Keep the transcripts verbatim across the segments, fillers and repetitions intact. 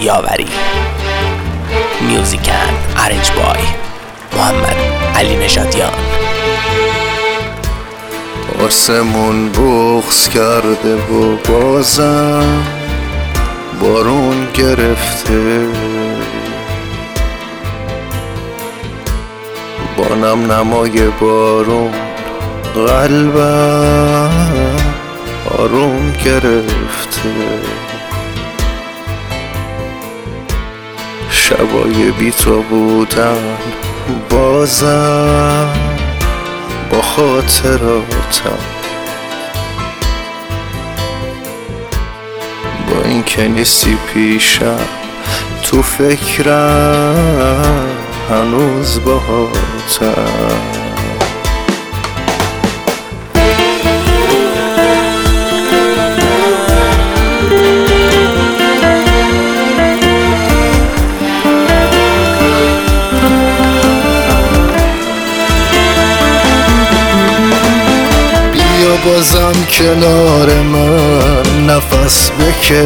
یاوری. میوزیکن ارنج بای محمد علی نژادیان. آسمون بغض کرده و بازم بارون گرفته، با نم نمای بارون قلبم آروم گرفته. شبای بی تو بودن بازم با خاطراتم، با این که نیستی پیشم تو فکرم هنوز باهاتم. بازم کنار من نفس بکش،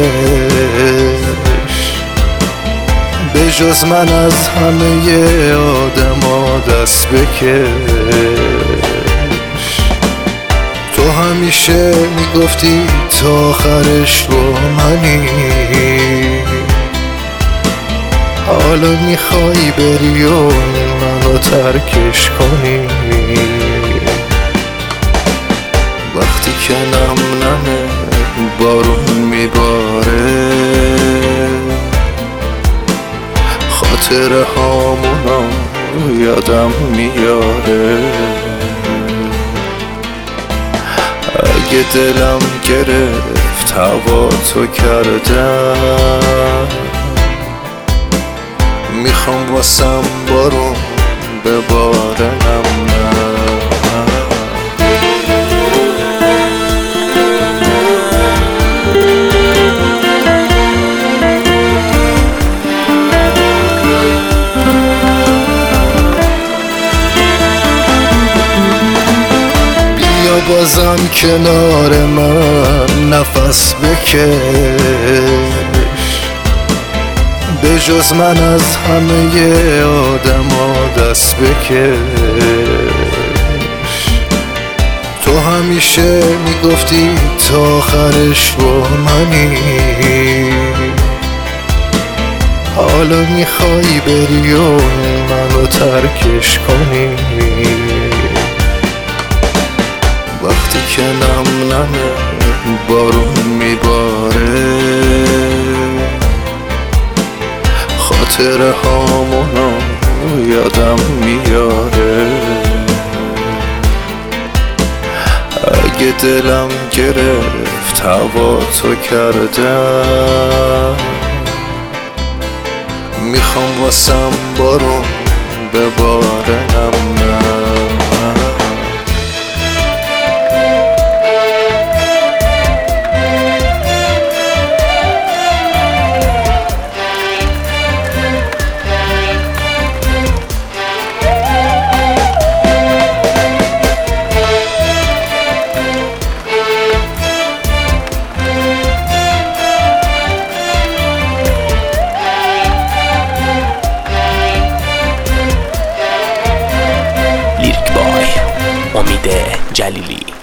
به جز من از همه آدما دست بکش. تو همیشه میگفتی تا آخرش با منی، حالا میخوای بری و منو ترکش کنی. وقتی که نم نمه بارون میباره، خاطر هامونو یادم میاره. اگه دلم گرفت هوا تو کردم، میخوام واسم بارون بباره نم نم. بازم کنار من نفس بکش، به جز من از همه آدما دست بکش. تو همیشه میگفتی تا آخرش با منی، حالا میخوای بری و منو ترکش کنی. وقتی که نم نمه بارون میباره، خاطر هامونو یادم میاره. اگه دلم گرفت هوا تو کردم، میخوام واسم بارون بباره نم نم. امید جلیلی.